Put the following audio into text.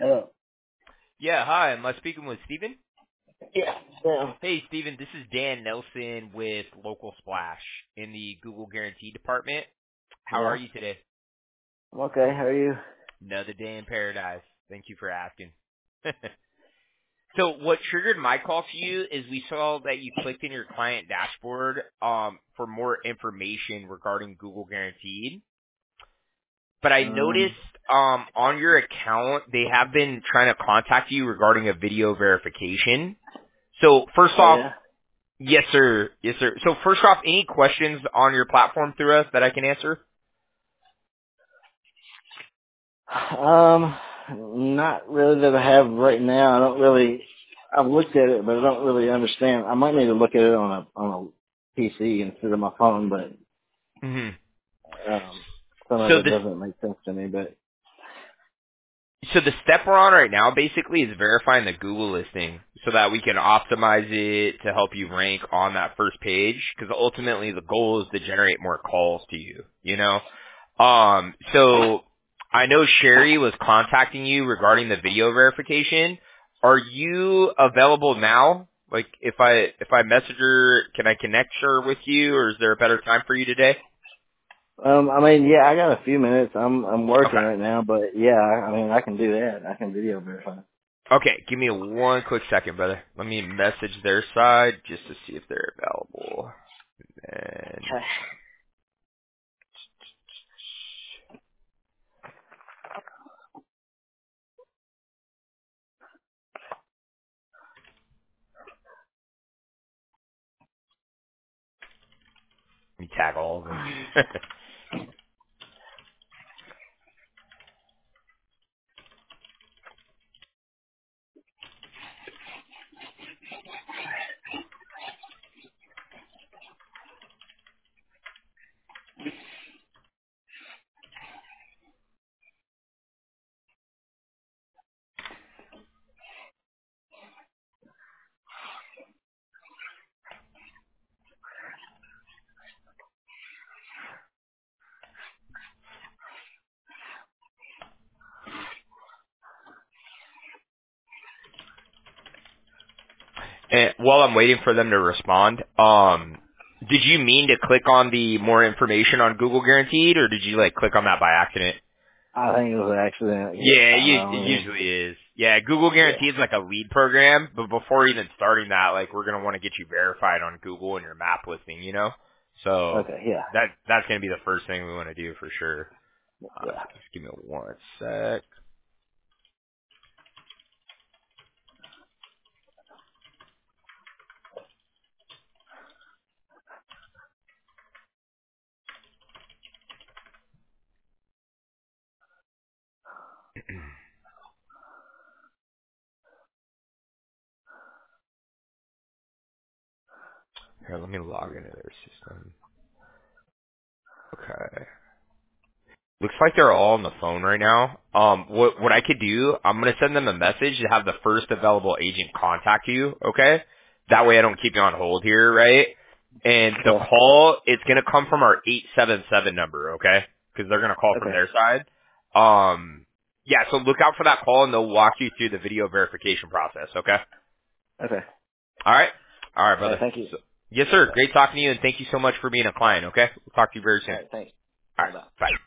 Hello. Yeah, hi. Am I speaking with Steven? Yeah. Yeah. Hey, Steven, this is Dan Nelson with Local Splash in the Google Guarantee Department. How are Yeah. you today? I'm okay. How are you? Another day in paradise. Thank you for asking. So what triggered my call to you is we saw that you clicked in your client dashboard for more information regarding Google Guaranteed. But I noticed on your account they have been trying to contact you regarding a video verification. So first Oh off, yeah. yes, sir. Yes, sir. So first off, any questions on your platform through us that I can answer? Not really that I have right now. I don't really. I've looked at it, but I don't really understand. I might need to look at it on a PC instead of my phone, but hmm some of So it this, doesn't make sense to me. But so the step we're on right now basically is verifying the Google listing so that we can optimize it to help you rank on that first page. Because ultimately the goal is to generate more calls to you. You know. So I know Sherry was contacting you regarding the video verification. Are you available now? Like if I message her, can I connect her with you, or is there a better time for you today? I mean, yeah, I got a few minutes. I'm working Okay. right now, but yeah, I mean, I can do that. I can video verify. Okay, give me one quick second, brother. Let me message their side just to see if they're available. And Okay. let me tag all of them. And while I'm waiting for them to respond, did you mean to click on the more information on Google Guaranteed, or did you like click on that by accident? I think it was an accident. Yeah, I it don't know. usually is. Yeah, Google Yeah. Guarantee is like a lead program, but before even starting that, like we're gonna want to get you verified on Google and your map listing, you know. So Okay. Yeah. that's gonna be the first thing we want to do for sure. Yeah. So just give me one sec. Here, let me log into their system. Okay. Looks like they're all on the phone right now. What I could do, I'm gonna send them a message to have the first available agent contact you. Okay, that way I don't keep you on hold here, right? And the Okay. call, it's gonna come from our 877 number, okay? Because they're gonna call from Okay. their side. Yeah. So look out for that call, and they'll walk you through the video verification process. Okay. Okay. All right. All right, All right. brother. Thank you. So, yes, sir. Great talking to you, and thank you so much for being a client. Okay. We'll talk to you very All soon. right. Thanks. All right. Bye. Bye.